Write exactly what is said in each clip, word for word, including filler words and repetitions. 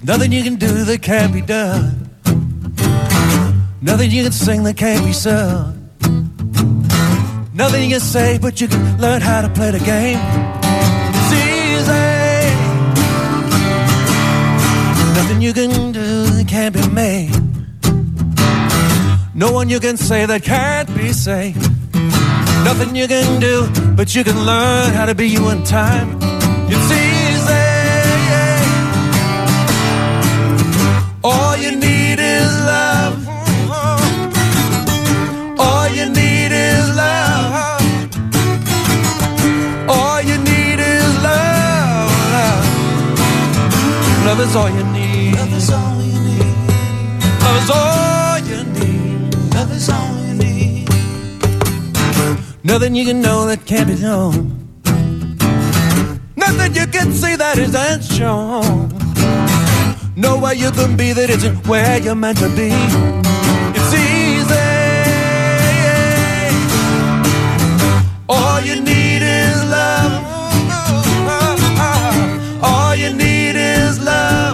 Nothing you can do that can't be done. Nothing you can sing that can't be sung. Nothing you can say, but you can learn how to play the game. It's easy. Nothing you can do that can't be made. No one you can say that can't be saved. Nothing you can do, but you can learn how to be you in time. It's easy. All you need is love. All you need is love. All you need is love. Love, love is all you need. Love is all you need. Love is all you need. Love is all you need. Nothing you can know that can't be known. Nothing you can see that isn't shown. Nowhere you can be that isn't where you're meant to be. It's easy. All you need is love. All you need is love.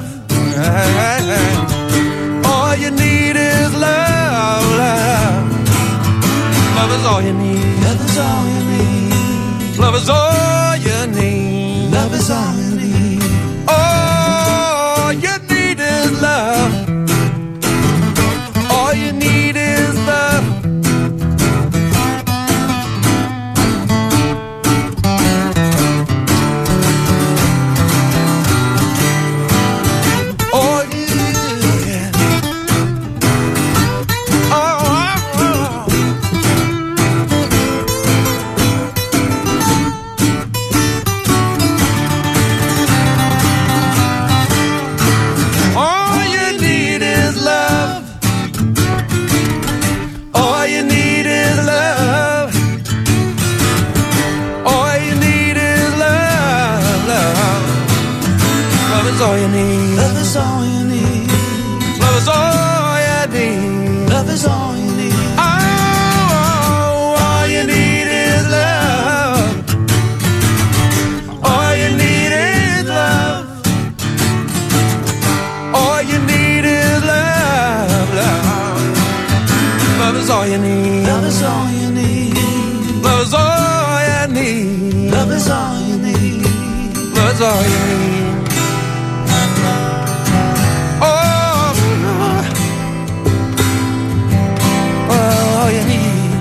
All you need is love. Love, love is all you need. Love is all you need. Love is all you need. Love is all you need. All you need is love. All you need is love. All you need. Oh, oh, oh. All you need is love. All you need is love. All you need is love. Love, love is all you need. Love is all you need. Love is all you need. Love is all you need. Oh, all you need is love. All you need is love. All you need is love. Love, love is all you need. Love is all you need. Love is all you need. Love is all you need. Love is all you need. Oh, Lord. All you need.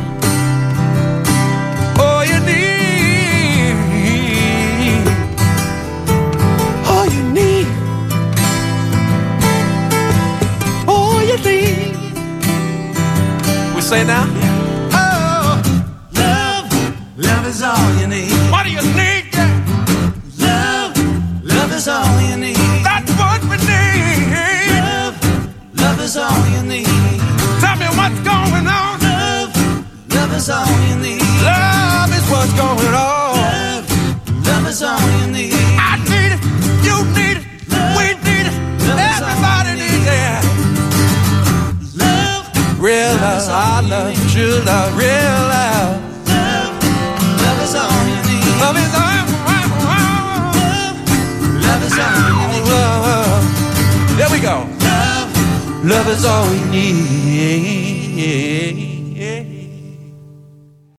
All you need. All you need. All you need. We say now? Oh, Love, love is all you need. what do you need? Yeah, Love, love is all you need. that's what we need. Love, love is all you need. Tell me what's going on. Love, love is all you need. Love is what's going on. Love, love is all you need. I need it. You need it. We need it. Everybody needs it. Love, Real love, I love, true love, real love. love, love is all you need. Love is all. Love is all you need. Love. There we go. Love, Love is all we need.